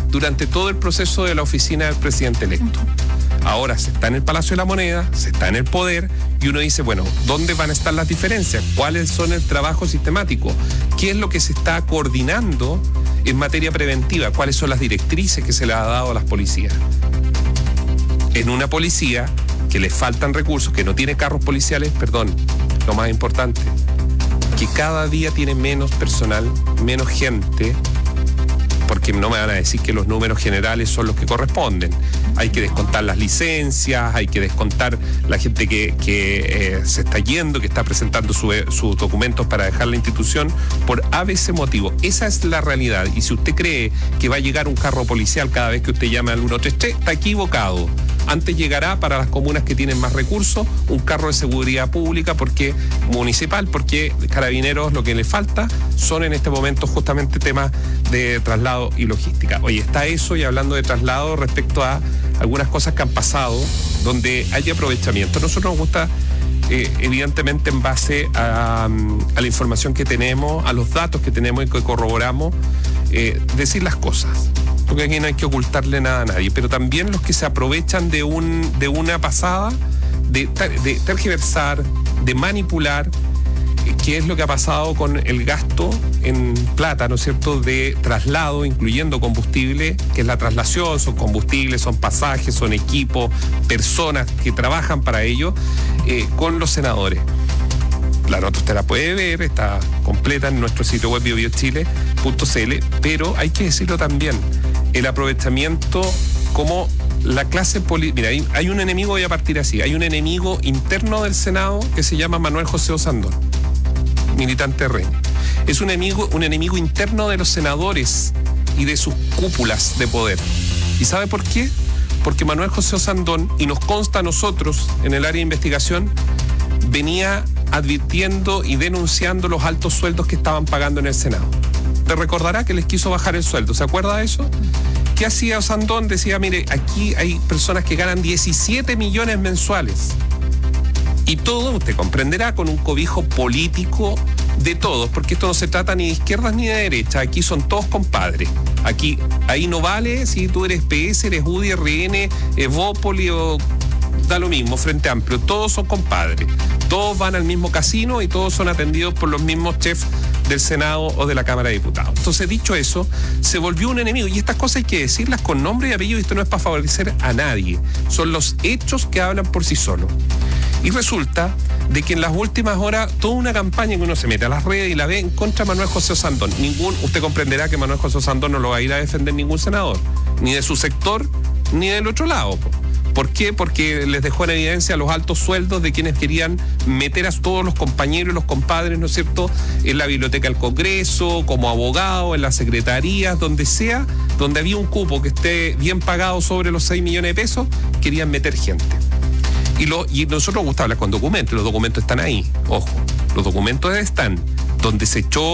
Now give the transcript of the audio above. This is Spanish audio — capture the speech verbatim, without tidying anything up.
durante todo el proceso de la oficina del presidente electo. Ahora se está en el Palacio de la Moneda, se está en el poder, y uno dice, bueno, ¿dónde van a estar las diferencias? ¿Cuáles son el trabajo sistemático? ¿Qué es lo que se está coordinando en materia preventiva? ¿Cuáles son las directrices que se le ha dado a las policías? En una policía que le faltan recursos, que no tiene carros policiales, perdón, lo más importante, que cada día tiene menos personal, menos gente, porque no me van a decir que los números generales son los que corresponden. Hay que descontar las licencias, hay que descontar la gente que, que eh, se está yendo, que está presentando su, sus documentos para dejar la institución, por A B C motivo. Esa es la realidad. Y si usted cree que va a llegar un carro policial cada vez que usted llame al uno tres tres, está equivocado. Antes llegará para las comunas que tienen más recursos un carro de seguridad pública porque municipal, porque Carabineros lo que le falta son en este momento justamente temas de traslado y logística. Oye, está eso, y hablando de traslado respecto a algunas cosas que han pasado donde hay aprovechamiento. A nosotros nos gusta, eh, evidentemente en base a, a la información que tenemos, a los datos que tenemos y que corroboramos, eh, decir las cosas. Porque aquí no hay que ocultarle nada a nadie, pero también los que se aprovechan de un de una pasada, de, de tergiversar, de manipular, qué es lo que ha pasado con el gasto en plata, ¿no es cierto?, de traslado, incluyendo combustible, que es la traslación, son combustibles, son pasajes, son equipos, personas que trabajan para ello, eh, con los senadores. La nota usted la puede ver, está completa en nuestro sitio web bio bio chile punto c l, pero hay que decirlo también, el aprovechamiento como la clase política. Mira, hay, hay un enemigo, voy a partir así, hay un enemigo interno del Senado que se llama Manuel José Osandón, militante R N. Es un enemigo, un enemigo interno de los senadores y de sus cúpulas de poder. ¿Y sabe por qué? Porque Manuel José Osandón, y nos consta a nosotros en el área de investigación, venía advirtiendo y denunciando los altos sueldos que estaban pagando en el Senado. Te recordará que les quiso bajar el sueldo, ¿se acuerda de eso? ¿Qué hacía Osandón? Decía, mire, aquí hay personas que ganan diecisiete millones mensuales. Y todo, usted comprenderá, con un cobijo político de todos, porque esto no se trata ni de izquierdas ni de derechas, aquí son todos compadres. Aquí, ahí no vale si tú eres P S, eres U D I, R N, Evópoli o da lo mismo, Frente Amplio, todos son compadres. Todos van al mismo casino y todos son atendidos por los mismos chefs del Senado o de la Cámara de Diputados. Entonces, dicho eso, se volvió un enemigo. Y estas cosas hay que decirlas con nombre y apellido, y esto no es para favorecer a nadie. Son los hechos que hablan por sí solos. Y resulta de que en las últimas horas, toda una campaña que uno se mete a las redes y la ve en contra de Manuel José Osandón. Ningún, usted comprenderá que Manuel José Osandón no lo va a ir a defender ningún senador, ni de su sector, ni del otro lado. ¿Por qué? Porque les dejó en evidencia los altos sueldos de quienes querían meter a todos los compañeros y los compadres, ¿no es cierto?, en la biblioteca del Congreso, como abogado, en las secretarías, donde sea, donde había un cupo que esté bien pagado sobre los seis millones de pesos, querían meter gente. Y, lo, y nosotros nos gusta hablar con documentos, los documentos están ahí, ojo, los documentos están, donde se echó